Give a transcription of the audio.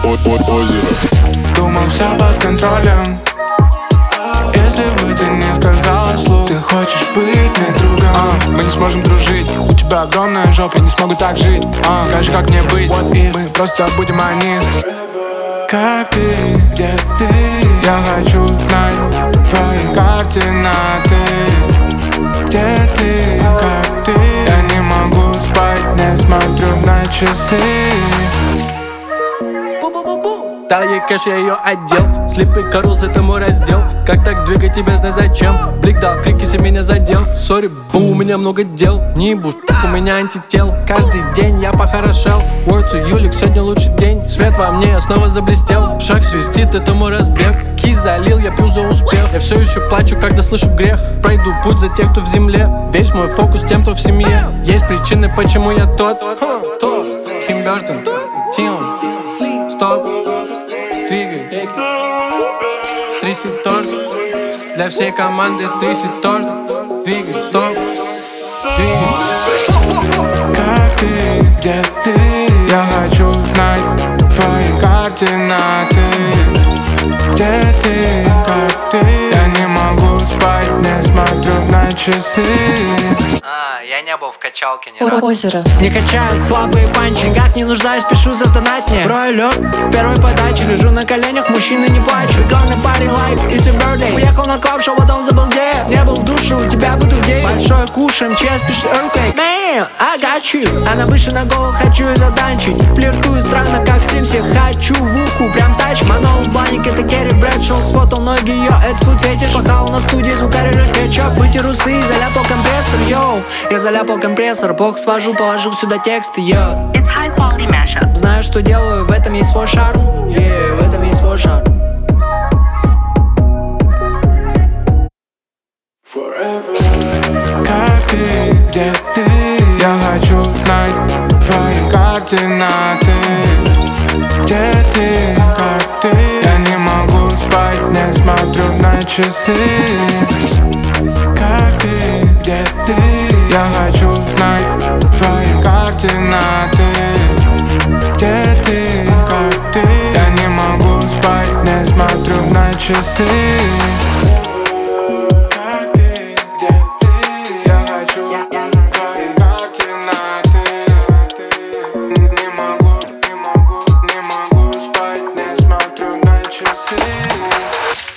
Озеро. Думал, все под контролем. Если бы ты не сказала вслух, ты хочешь быть мне другом. Мы не сможем дружить. У тебя огромная жопа, я не смогу так жить. Скажи, как мне быть? What if? Мы просто забудем о них. Как ты, где ты? Я хочу знать твои координаты. Где ты, как ты? Я не могу спать, не смотрю на часы. Дал ей кэш, я ее одел. Слипы Карлс, это мой раздел. Как так двигать тебя, знай зачем. Блик дал крик, если меня задел. Сори, бу, у меня много дел. Не ебу, у меня антител. Каждый день я похорошел. Words у Юлик, сегодня лучший день. Свет во мне, я снова заблестел. Шаг свистит, это мой разбег. Кис залил, я пью за успех. Я все еще плачу, когда слышу грех. Пройду путь за тех, кто в земле. Весь мой фокус тем, кто в семье. Есть причины, почему я тот. Тим Бёртон, Тим, стоп. Двигай, тряси торт. Для всей команды тряси торт. Двигай, стоп. Двигай. Как ты, где ты? Я хочу знать твои координаты. Где ты, как ты? Я не могу спать, не смотрю на часы. Я не был в качалке ни разу. Озеро. Не качают слабые панчи, никак не нуждаюсь, спешу задонать мне. Бройлер, первой подачи, лежу на коленях, мужчины не плачут. Gonna party like it's a birthday. Уехал на клаб, шоу, потом забыл где. Не был в душе, у тебя буду в день. Большой куш, МЧС пишет earthquake. Man, I got you. Она выше на голову, хочу и заданчить. Флиртую странно, как в Симсе, хочу в уху, прям тачки. Манол Банник, это Керри Брэдшоу. Сфотал ноги ее, это фуд фетиш. Пахал на студии, звукарь кетчуп. Вытер усы, заляпал компрессор, йоу. Я заляпал компрессор, бог свожу, положил сюда тексты, йо. It's high quality mashup. Знаю, что делаю, в этом есть свой шарм. В этом есть свой шарм. Как ты, где ты? Я хочу знать твои координаты. Где ты, как ты? Я не могу спать, не смотрю на часы. Как ты, где ты? Я хочу знать твои координаты. Где ты, как ты? Я не могу спать, не смотрю на часы. Как ты, где ты? Я хочу твои координаты. Не могу спать, не смотрю на часы.